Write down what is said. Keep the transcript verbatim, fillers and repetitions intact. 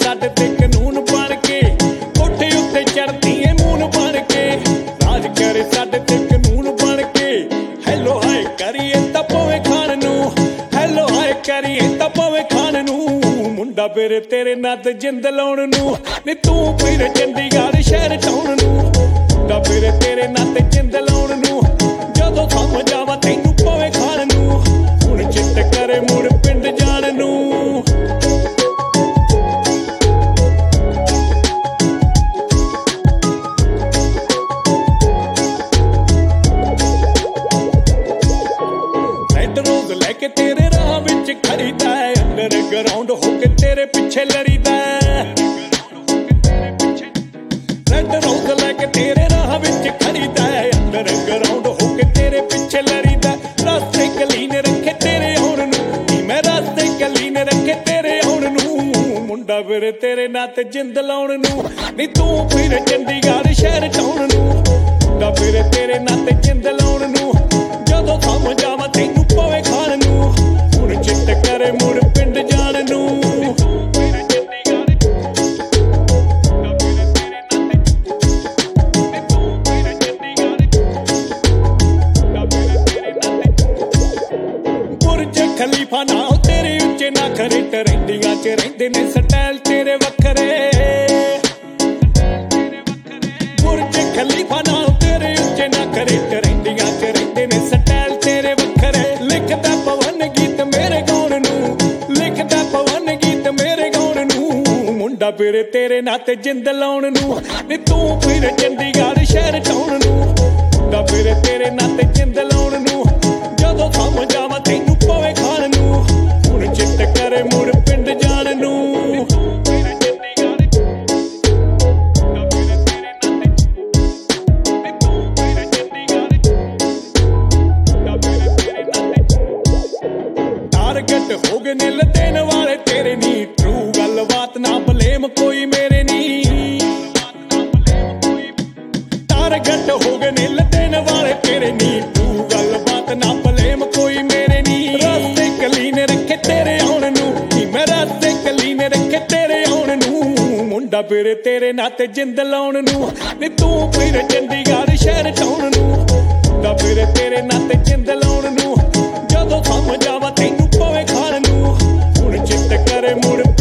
ਸਾਡੇ ਤੇ ਕਾਨੂੰਨ ਬਣ ਕੇ, ਕੋਠੇ ਉੱਤੇ ਚੜ੍ਹਦੀ ਏ ਮੂਨ ਬਣ ਕੇ, ਰਾਜ ਕਰੇ ਸਾਡੇ ਤੇ ਕਾਨੂੰਨ ਬਣ ਕੇ। ਹੈਲੋ ਹਾਏ ਕਰੀਏ ਤਾਂ ਪਵੇ ਖਾਣ ਨੂੰ, ਹੈਲੋ ਹਾਏ ਕਰੀਏ ਤਾਂ ਪਵੇ ਖਾਣ ਨੂੰ, ਮੁੰਡਾ ਫਿਰ ਤੇਰੇ ਨਾਂ ਤੇ ਜਿੰਦ ਲਾਉਣ ਨੂੰ, ਨੀ ਤੂੰ ਫਿਰ ਚੰਡੀਗੜ੍ਹ ਸ਼ਹਿਰ ਟਾਉਣ ਨੂੰ, ਮੁੰਡਾ ਫਿਰ ਤੇਰੇ ਨਾਂ ਤੇ ਜਿੰਦ ਲਾਉਣ ਨੂੰ, ਜਦੋਂ ਸਮਝ ਆਵਾ ਤੈਨੂੰ ਪਵੇ ਖਾਣ ਨੂੰ, ਹੁਣ ਚਿੱਤ ਕਰੇ ਮੁੜ ਪਿੰਡ ਜਾਣ ਨੂੰ। ਰੈਡ ਰੋਜ਼ ਲੈ ਕੇ ਤੇਰੇ ਰਾਹ ਵਿੱਚ ਖੜੀਦਾ, ਅੰਡਰ ਗਰਾਊਂਡ ਹੋ ਕੇ ਤੇਰੇ ਪਿੱਛੇ ਲੜੀਦਾ, ਰੈਡ ਰੋਜ਼ ਲੈ ਕੇ ਤੇਰੇ ਰਾਹ ਵਿੱਚ ਖੜੀਦਾ, ਅੰਡਰ ਗਰਾਊਂਡ ਹੋ ਕੇ ਤੇਰੇ ਪਿੱਛੇ ਲੜੀਦਾ, ਰਸਤੇ ਕਲੀਨ ਰੱਖੇ ਤੇਰੇ ਆਉਣ ਨੂੰ, ਨੀ ਮੈਂ ਰਸਤੇ ਕਲੀਨ ਰੱਖੇ ਤੇਰੇ ਆਉਣ ਨੂੰ, ਮੁੰਡਾ ਫਿਰ ਤੇਰੇ ਨਾਂ ਤੇ ਜਿੰਦ ਲਾਉਣ ਨੂੰ, ਨੀ ਤੂੰ ਫਿਰ ਚੰਡੀਗੜ੍ਹ ਸ਼ਹਿਰ ਟਾਉਣ ਨੂੰ, ਮੁੰਡਾ ਫਿਰ ਤੇਰੇ ਨਾਂ ਤੇ ਜਿੰਦ ਲਾਉਣ ਨੂੰ, ਜਦੋਂ ਸਮਝ ਆਵਾ ਤੈਨੂੰ ਪਵੇ ਖਾਣ ਨੂੰ, ਹੁਣ ਚਿੱਤ ਕਰੇ ਮੁੜ ਪਿੰਡ ਜਾਣ ਨੂੰ। ਬੁਰਜ ਖਲੀਫਾ ਨਾਲ ਤੇਰੇ ਉੱਚੇ ਨਖਰੇ, ਟਰੈਂਡਿੰਗਾਂ ਚ ਰਹਿੰਦੇ ਨੇ ਸਟਾਈਲ ਤੇਰੇ ਵੱਖਰੇ, ਬੁਰਜ ਖਲੀਫਾ ਨਾਲ ਤੇਰੇ ਉੱਚੇ ਨਖਰੇ, ਟਰੈਂਡਿੰਗਾਂ ਚ ਰਹਿੰਦੇ ਨੇ ਸਟਾਈਲ ਤੇਰੇ ਵੱਖਰੇ, ਲਿਖਦਾ ਪਵਨ ਗੀਤ ਮੇਰੇ ਗਾਉਣ ਨੂੰ, ਲਿਖਦਾ ਪਵਨ ਗੀਤ ਮੇਰੇ ਗਾਉਣ ਨੂੰ, ਮੁੰਡਾ ਫਿਰ ਤੇਰੇ ਨਾਂ ਤੇ ਜਿੰਦ ਲਾਉਣ ਨੂੰ, ਨੀ ਤੂੰ ਫਿਰ ਚੰਡੀਗੜ੍ਹ ਸ਼ਹਿਰ ਟਾਉਣ ਨੂੰ, ਮੁੰਡਾ ਫਿਰ ਤੇਰੇ ਨਾਂ ਤੇ ਜਿੰਦ ਲਾਉਣ ਨੂੰ, ਜਦੋਂ ਸਮਝ ਆਵਾ ਤੈਨੂੰ ਪਵੇ ਖਾਣ ਨੂੰ, ਹੁਣ ਚਿੱਤ ਕਰੇ ਮੁੜ ਪਿੰਡ ਜਾਣ ਨੂੰ। ਟਾਰਗੇਟ ਹੋ ਗਏ ਨੇ ਦੇਣ ਵਾਲੇ ਤੇਰੇ ਨੀ, ਟਰੂ ਗੱਲਬਾਤ ਨਾ ਬਲੇਮ ਕੋਈ ਮੇਰੇ ਨੀ, ਟਾਰਗੇਟ ਹੋ ਗਏ ਨੇ ਦੇਣ ਵਾਲੇ ਤੇਰੇ ਨੀ, ਟਰੂ ਗੱਲਬਾਤ ਨਾ ਬਲੇਮ ਕੋਈ ਮੇਰੇ ਨੀ, ਰਸਤੇ ਕਲੀਨ ਰੱਖੇ ਤੇਰੇ ਆਉਣ ਨੂੰ, ਨੀ ਮੈਂ ਰਸਤੇ ਕਲੀਨ ਰੱਖੇ ਤੇਰੇ ਆਉਣ ਨੂੰ, ਮੁੰਡਾ ਫਿਰ ਤੇਰੇ ਨਾਂ ਤੇ ਜਿੰਦ ਲਾਉਣ ਨੂੰ, ਨੀ ਤੂੰ ਫਿਰ ਚੰਡੀਗੜ੍ਹ ਸ਼ਹਿਰ ਟਾਉਣ ਨੂੰ, ਮੁੰਡਾ ਫਿਰ ਤੇਰੇ ਨਾਂ ਤੇ ਜਿੰਦ ਲਾਉਣ ਨੂੰ, ਜਦੋਂ ਸਮਝ ਆਵਾ ਤੈਨੂੰ ਪਵੇ ਖਾਣ ਨੂੰ, ਹੁਣ ਚਿੱਤ ਕਰੇ ਮੁੜ